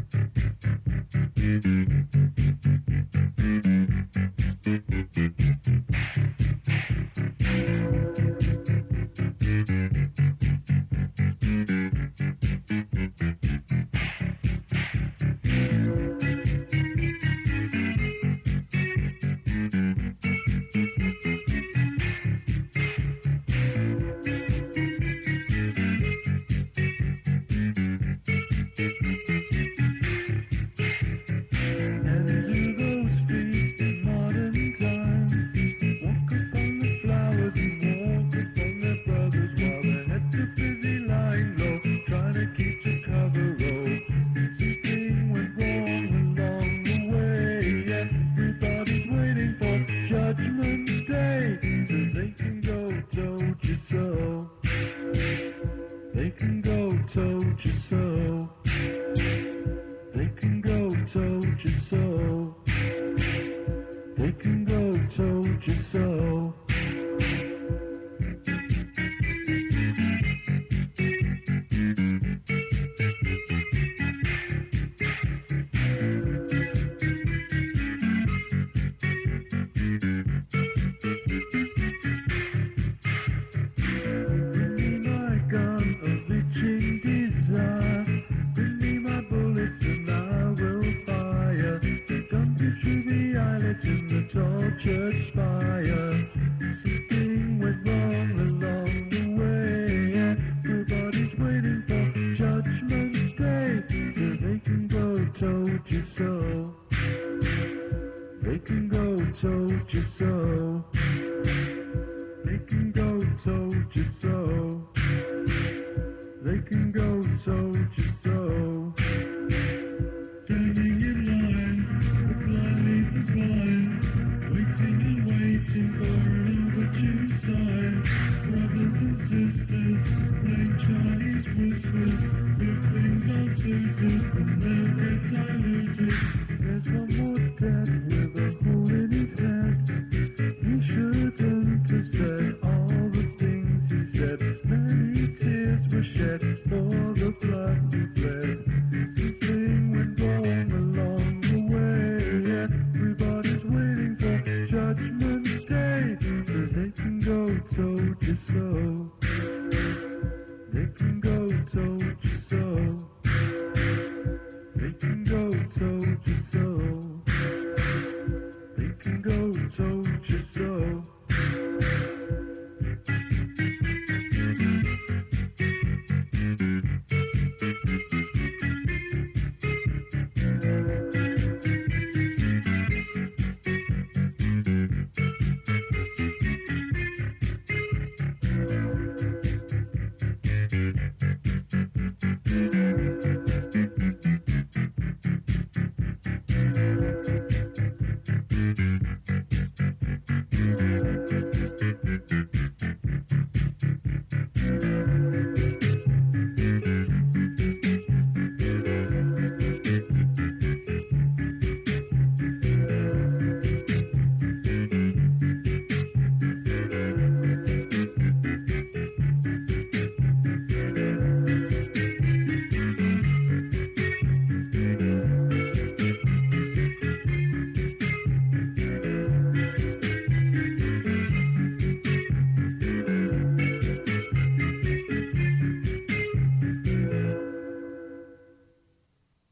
They can go, told you so. They can go, told you so. They can go, told you so. Bring me my gun of itching desire. Bring me my bullets and I will fire. The gun through the eyelids in the tall church spire. Something went wrong along the way. Everybody's waiting for Judgment Day. So they can go, told you so. They can go, told you so. They can go, told you so. They can go, told you